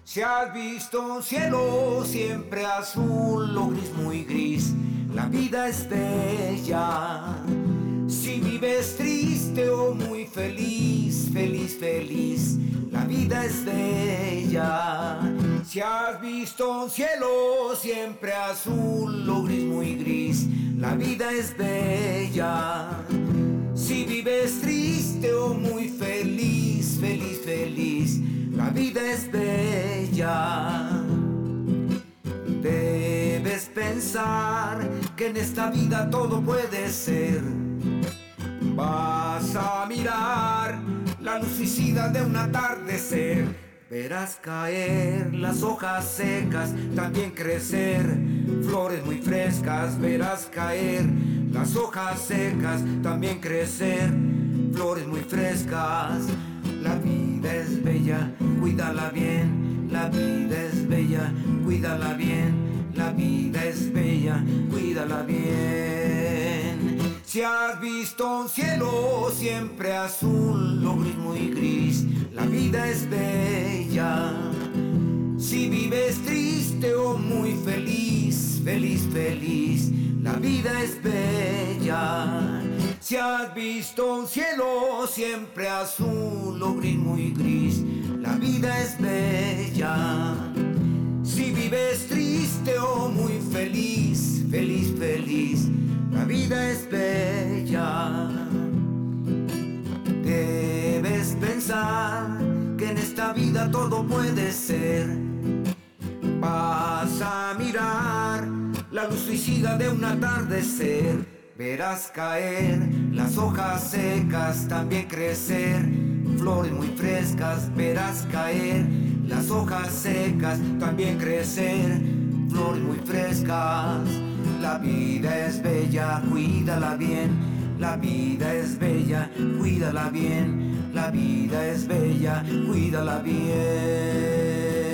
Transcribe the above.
Si has visto un cielo siempre azul o gris, muy gris, la vida es bella. Si vives triste o muy feliz, feliz, feliz, la vida es bella. Si has visto un cielo siempre azul o gris, muy gris, la vida es bella. Si vives triste o muy feliz, feliz, feliz, la vida es bella. Debes pensar que en esta vida todo puede ser. Vas a mirar la luz suicida de un atardecer. Verás caer las hojas secas, también crecer flores muy frescas. Verás caer las hojas secas, también crecer flores muy frescas. La vida es bella, cuídala bien. La vida es bella, cuídala bien. La vida es bella, cuídala bien. Si has visto un cielo siempre azul o gris, muy gris, la vida es bella. Si vives triste o muy feliz, feliz, feliz, la vida es bella. Si has visto un cielo siempre azul o gris, muy gris, la vida es bella. Si vives triste o muy feliz, feliz, feliz, la vida es bella. Debes pensar que en esta vida todo puede ser. Vas a mirar la luz suicida de un atardecer. Verás caer las hojas secas, también crecer flores muy frescas. Verás caer las hojas secas, también crecer flores muy frescas. La vida es bella, cuídala bien. La vida es bella, cuídala bien. La vida es bella, cuídala bien.